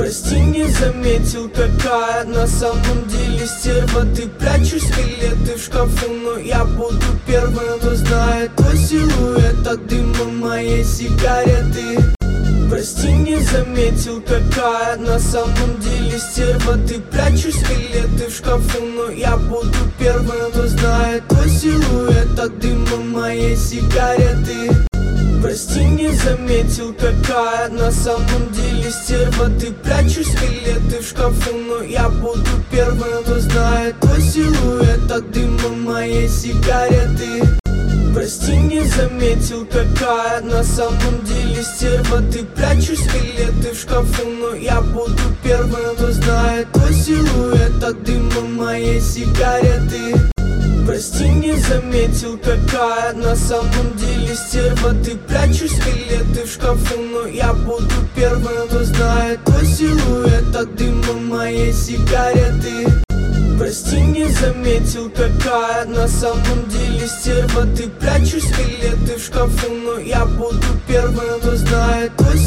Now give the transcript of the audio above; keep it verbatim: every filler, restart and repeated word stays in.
Прости, не заметил, какая на самом деле стерва. Ты прячешь скелеты в шкафу, но я буду первым, кто знает твой силуэт от дыма моей сигареты. Прости, не заметил, какая на самом деле стерва. Ты прячешь скелеты в шкафу, но я буду первым, кто знает твой силуэт от дыма моей сигареты. Прости, не заметил, какая на самом деле стерва. Ты прячешь скелеты в шкафу, но я буду первым, кто знает твой силуэт от дыма моей сигареты. Прости, не заметил, какая на самом деле стерва. Ты прячешь скелеты в шкафу, но я буду первым, кто знает твой силуэт от дыма моей сигареты. Прости, не заметил, какая на самом деле стерва. Ты прячешь скелеты в шкафу, но я буду первым, кто знает твой силуэт от дыма моей сигареты. Прости, не заметил, какая на самом деле стерва. Ты прячешь скелеты в шкафу, но я буду первым,